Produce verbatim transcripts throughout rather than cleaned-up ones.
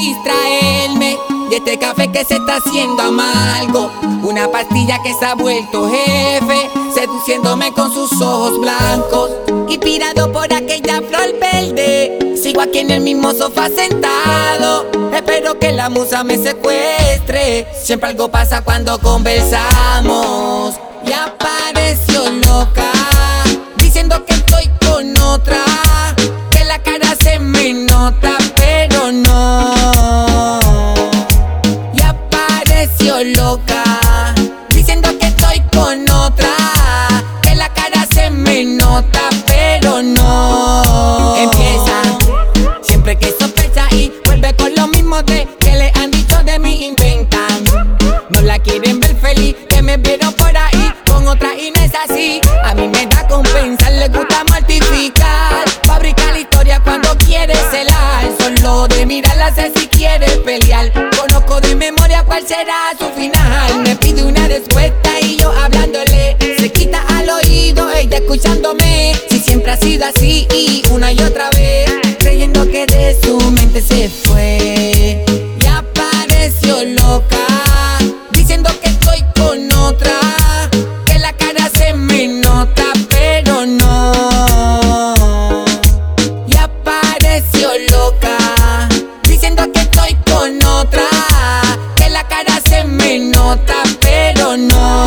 distraerme de este café que se está haciendo amargo. Una pastilla que se ha vuelto jefe, seduciéndome con sus ojos blancos. Inspirado por aquella flor verde, sigo aquí en el mismo sofá sentado. Espero que la musa me secuestre. Siempre algo pasa cuando conversamos. Y apareció loca, diciendo que estoy con otra, que la cara se me nota, pero no. Y apareció loca, diciendo que estoy con otra, que la cara se me nota, pero no. Empieza siempre que sospecha y vuelve con lo mismo de que le han dicho de mí, inventan. No la quieren ver feliz, que me vieron por ahí con otra y no es así. A mí me da con pensar, le gusta mortificar, fabricar la historia cuando quiere celar. Solo de mirarla sé si quiere pelear. Conozco de memoria cuál será su final. Me pide una respuesta y yo hablándole, se quita al oído, ella escuchándome. Si siempre ha sido así y una y otra vez, creyendo que de su mente se fue. Y apareció loca, diciendo que estoy con otra, que la cara se me nota, pero no. Y apareció loca, diciendo que estoy con otra, que la cara se me nota, pero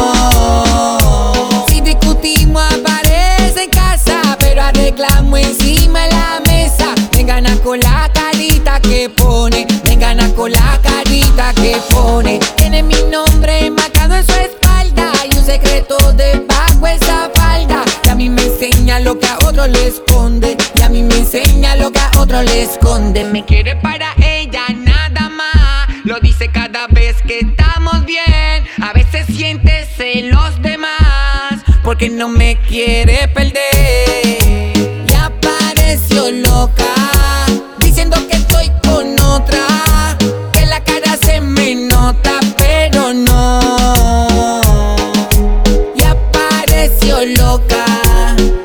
no. Si discutimos aparece en casa, pero arreglamos encima de la mesa. Me gana con la carita que pone, me gana con la carita que pone. Tiene mi nombre marcado en su espalda y un secreto debajo esa falda. Y a mí me enseña lo que a otro le esconde, y a mí me enseña lo que a otro le esconde. Me quiere para ella nada más, lo dice cada vez que estamos bien. A veces siente celos de más, porque no me quiere perder. Y apareció loca, diciendo que estoy con otra, que la cara se me nota, pero no. Y apareció loca,